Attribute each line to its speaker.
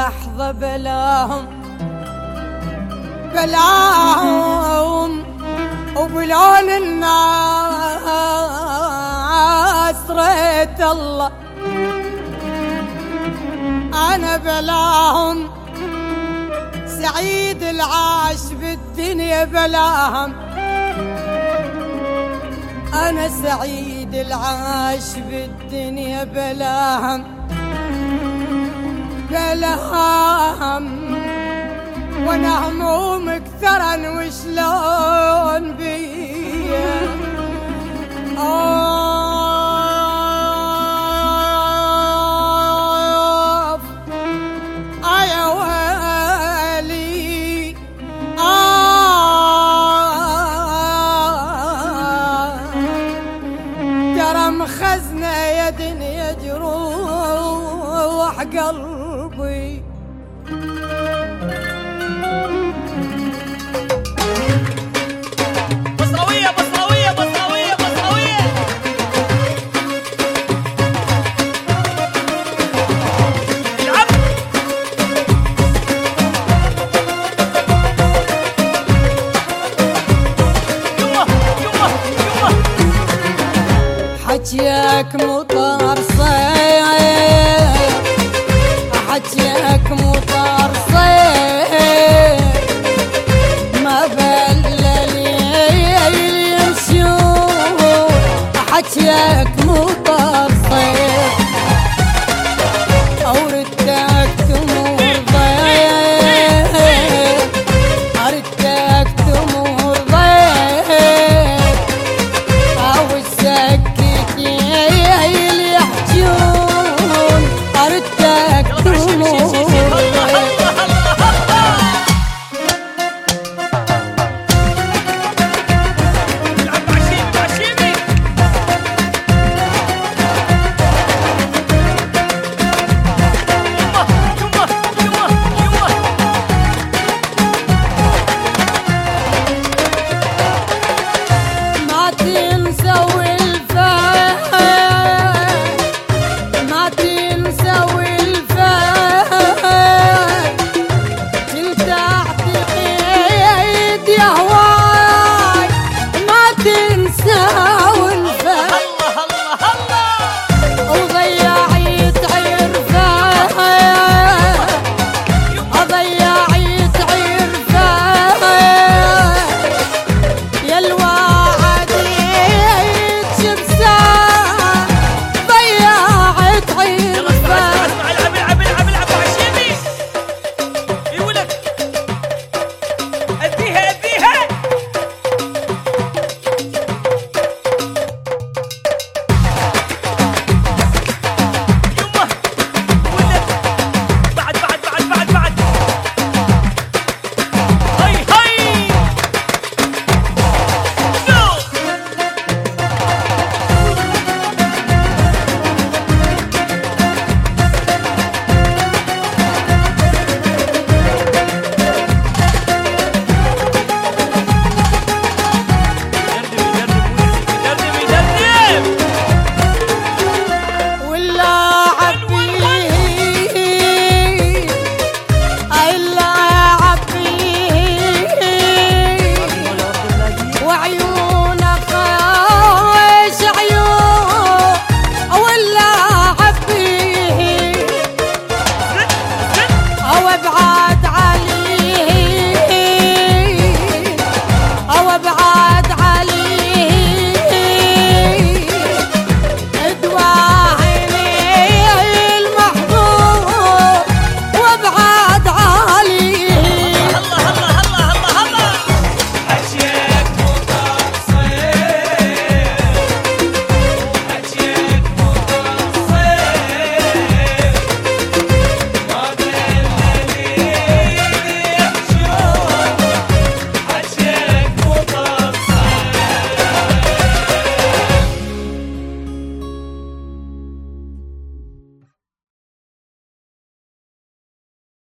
Speaker 1: لحظة بلاهم وبلون الناس ريت الله أنا بلاهم سعيد العاش بالدنيا بلاهم أنا سعيد العاش بالدنيا بلاهم وانا هموم كثرا وشلون بيا يا ويلي ترى مخزنة يا دنيا جروح قلبي حجيك مطر صيف حجيك مطر صيف ما بالليل يمشون حجيك مطر صيف أوردك تمر ضيف أردك تمر ضيف أو السكت اللي يحجون أردك تمر تنسى